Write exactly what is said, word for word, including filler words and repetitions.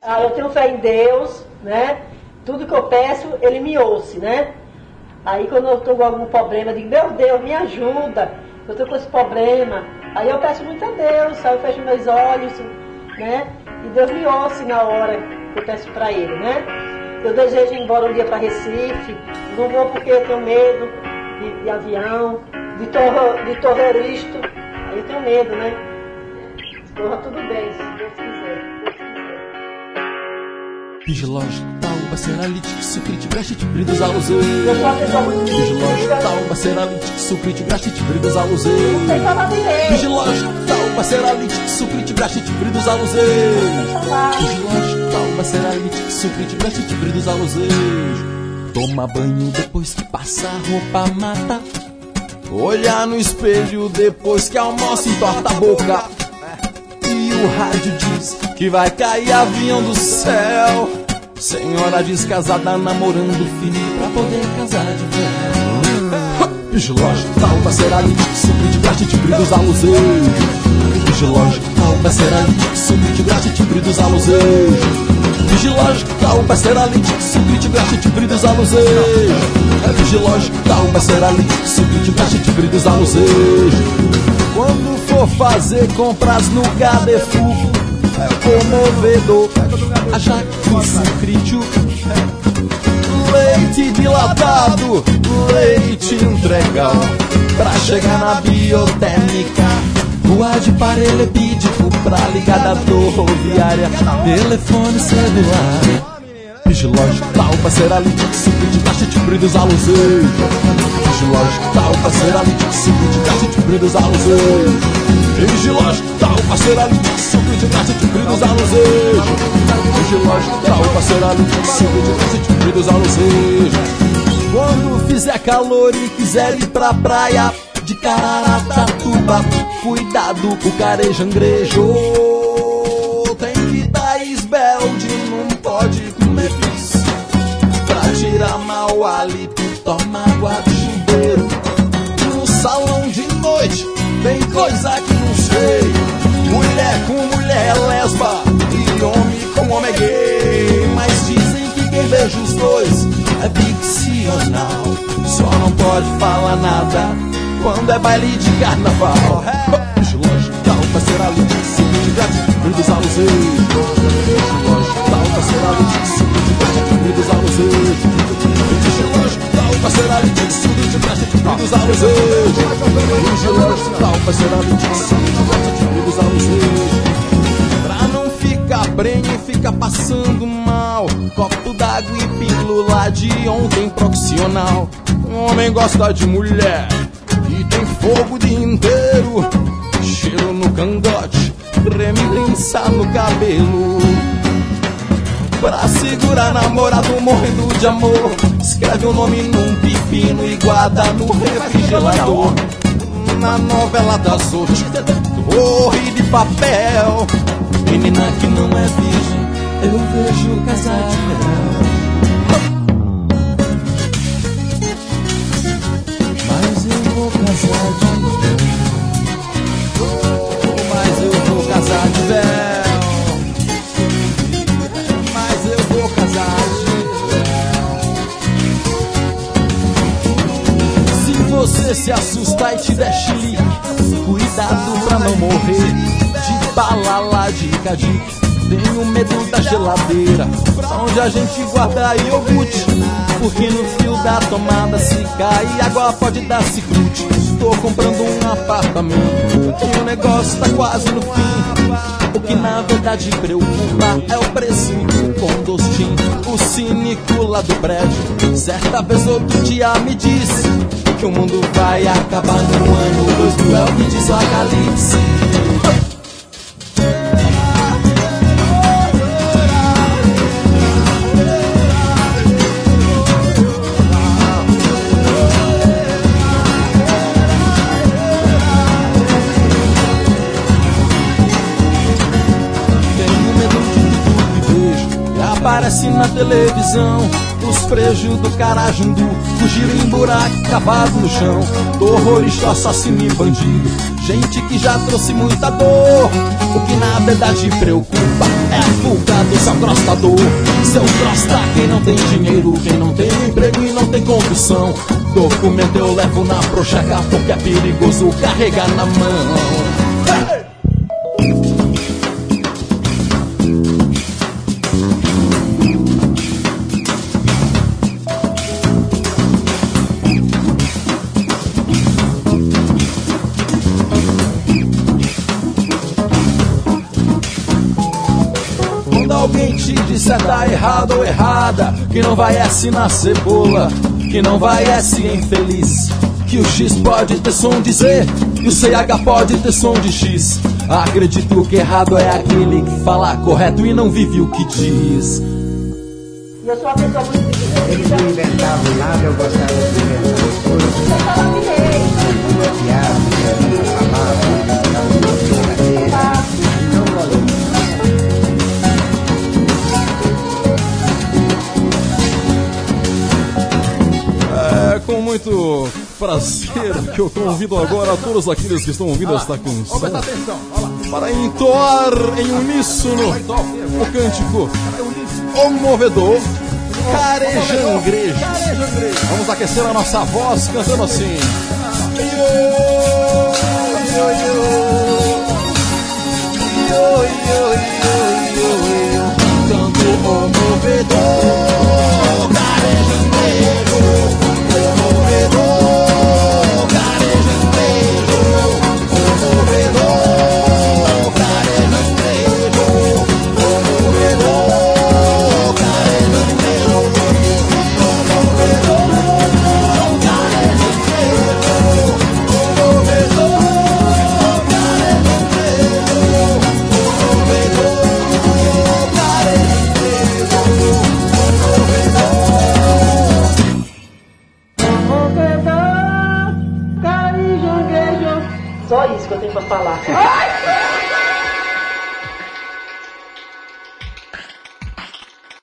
Ah, eu tenho fé em Deus, né? Tudo que eu peço, Ele me ouça, né? Aí quando eu estou com algum problema, eu digo, meu Deus, me ajuda, eu estou com esse problema. Aí eu peço muito a Deus, aí eu fecho meus olhos, né? E Deus me ouça na hora que eu peço para Ele, né? Eu desejo ir embora um dia para Recife, não vou porque eu tenho medo de, de avião, de, torro, de terrorista, aí eu tenho medo, né? Corra tudo bem, se Deus quiser. Fisiológico, tal, baceralítico, sucrite, gastrite, bridos alusei. Fisiológico, tal, baceralítico, sucrite, gastrite, bridos alusei. Fisiológico, tal, baceralítico, sucrite, gastrite, bridos alusei. Fisiológico, tal, baceralítico, sucrite, gastrite, bridos alusei. Toma banho depois que passa a roupa mata. Olhar no espelho depois que almoça, entorta a boca. E o rádio diz que vai cair avião do céu. Senhora descasada namorando filho pra poder casar de véu. Fisiológico, tal, baceralítico, sucrite, gastrite, bridos alusei. Fisiológico, tal, baceralítico, sucrite, gastrite, bridos alusei. Fisiológico, tal, baceralítico, sucrite, gastrite, bridos alusei. Fisiológico, tal, baceralítico, sucrite, gastrite, bridos alusei. Quando for fazer compras no Carrefour, comovedor, a jaque, sucrítico, leite dilatado, leite integral, pra chegar na biotécnica, rua de paralelepídico, pra ligar da rodoviária, telefone celular. Fisiológico, tal, baceralítico, sucrite, gastrite, bridos alusei. Fisiológico, tal, baceralítico, sucrite, gastrite, bridos alusei. Fisiológico, tal, baceralítico, sucrite, gastrite, bridos alusei. Fisiológico, tal, baceralítico, sucrite, gastrite, bridos alusei. Quando fizer calor e quiser ir pra praia de Caratatatuba, cuidado, o carejo angrejo. Tem que dar esbelde, não pode comer pizza. Pra tirar mal hálito, toma água do chuveiro. No salão de noite tem coisa que não sei. Mulher com mulher é lesba e homem com homem é gay. Mas dizem que quem beija os dois é ficcional. Só não pode falar nada quando é baile de carnaval. Fisiológico, tal, baceralítico, sucrite, gastrite, bridos alusei. Fisiológico, tal, baceralítico, sucrite, gastrite, bridos alusei. Fisiológico, tal, baceralítico, sucrite, gastrite, bridos alusei. Fisiológico, tal, baceralítico, sucrite, gastrite, bridos alusei. Pra não ficar prenha e ficar passando mal, copo d'água e pílula de ontem profissional. Um homem gosta de mulher e tem fogo o dia inteiro, cheiro no cangote, remilhença no cabelo. Pra segurar namorado morrendo de amor, escreve o nome num pepino e guarda no refrigerador. Na novela das oito, torre de papel. Menina que não é virgem, eu vejo casar de mel. Mas eu vou casar de véu. Mas eu vou casar de véu. Mas eu vou casar de véu. Se você se assustar e te der chilique, cuidado pra não morrer de bala lá de cadique. Tenho medo da geladeira, onde a gente guarda iogurte, porque no fio da tomada se cai, água pode dar ciclute. Estou comprando um apartamento e o negócio tá quase no fim. O que na verdade preocupa é o preço do condostim. O cínico lá do prédio, certa vez outro dia me disse que o mundo vai acabar no ano dois mil, é o que diz o Apocalipse. Aparece na televisão os frejos do Carajundu, fugiram em buraco, cavado no chão, terrorista, assassino e bandido, gente que já trouxe muita dor. O que na verdade preocupa é folgado, seu crostador. Seu crosta, quem não tem dinheiro, quem não tem emprego e não tem condição. Documento eu levo na prochaca porque é perigoso carregar na mão. Hey! Alguém te disser tá errado ou errada, que não vai S na cebola, que não vai S em feliz, que o X pode ter som de Z e o C H pode ter som de X. Acredito que errado é aquele que fala correto e não vive o que diz. E eu sou uma pessoa muito Eles não inventavam nada, eu gostava de inventar as coisas. Eu só lapidei. Uma piada, uma palavra, uma brincadeira. Não valeu. É com muito prazer que eu convido agora a todos aqueles que estão ouvindo esta canção para entoar em uníssono o cântico O Movedor Carejangrejo. Vamos aquecer a nossa voz cantando assim. Cantando O Movedor Carejangrejo, O Movedor Carejangrejo, O Movedor Carejangrejo, O Movedor Carejangrejo, O Movedor Carejangrejo, O Movedor Carejangrejo, O Movedor Só isso que eu tenho pra falar.